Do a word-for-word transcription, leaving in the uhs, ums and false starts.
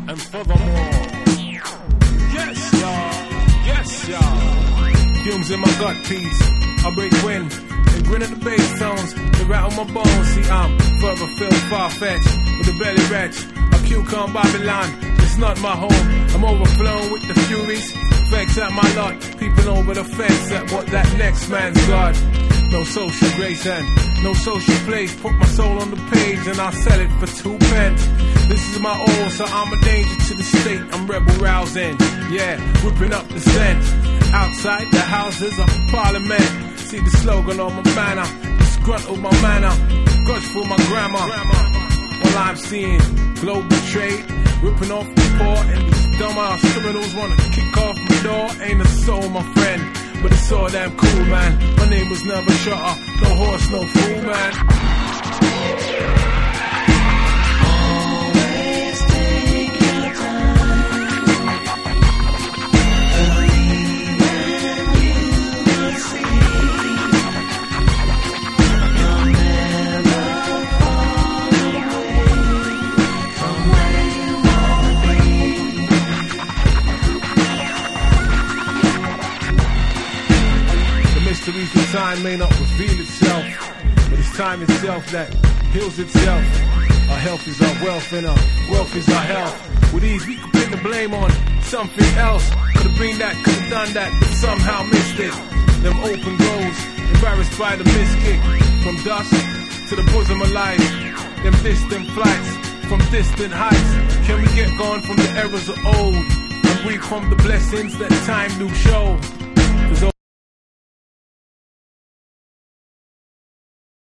and furthermore. Yes, y'all. Yes, y'all. Fumes in my gut piece. I break wind. They grin at the bass tones. They rattle my bones. See, I'm further filled, far-fetched with a belly wretch. A cucumber Babylon. It's not my home. I'm overflowing with the furies. Vex at my lot. Peeping over the fence at what that next man's got. No social grace and no social place. Put my soul on the page and I'll sell it for two pence. This is my all, so I'm a danger to the state. I'm rebel rousing, yeah, whipping up the scent. Outside the houses of parliament. See the slogan on my banner. Disgruntled my manner. Grudgeful my grammar. All I'm seeing, global trade. Ripping off the poor and these dumbass criminals wanna kick off my door. Ain't a soul, my friend. But it's all damn cool, man. My name was never Shutter. No horse, no fool, man. Always take your time. Believe and you will see. You'll never fall away from where you wanna be. Mysteries of time may not reveal itself, but it's time itself that heals itself. Our health is our wealth and our wealth is our health. With ease we could pin the blame on something else. Could've been that, could've done that, but somehow missed it. Them open goals, embarrassed by the miskick. From dust to the bosom of life. Them distant flights from distant heights. Can we get gone from the errors of old and reap from the blessings that time do show?